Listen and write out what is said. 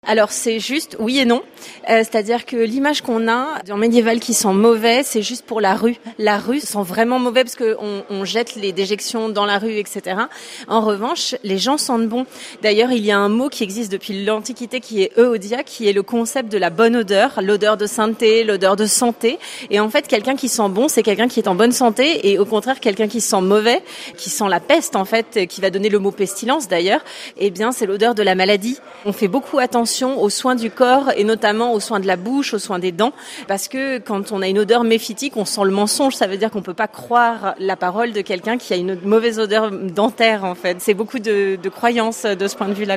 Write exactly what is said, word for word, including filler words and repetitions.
Alors c'est juste oui et non, euh, c'est-à-dire que l'image qu'on a en médiéval qui sent mauvais, c'est juste pour la rue. La rue sent vraiment mauvais parce qu'on on jette les déjections dans la rue, et cetera. En revanche, les gens sentent bon. D'ailleurs, il y a un mot qui existe depuis l'Antiquité qui est euodia, qui est le concept de la bonne odeur, l'odeur de sainteté, l'odeur de santé. Et en fait, quelqu'un qui sent bon, c'est quelqu'un qui est en bonne santé, et au contraire, quelqu'un qui sent mauvais, qui sent la peste en fait, qui va donner le mot pestilence d'ailleurs, eh bien c'est l'odeur de la maladie. On fait beaucoup attention aux soins du corps et notamment aux soins de la bouche, aux soins des dents, parce que quand on a une odeur méphitique, on sent le mensonge. Ça veut dire qu'on peut pas croire la parole de quelqu'un qui a une mauvaise odeur dentaire en fait. C'est beaucoup de, de croyances de ce point de vue-là.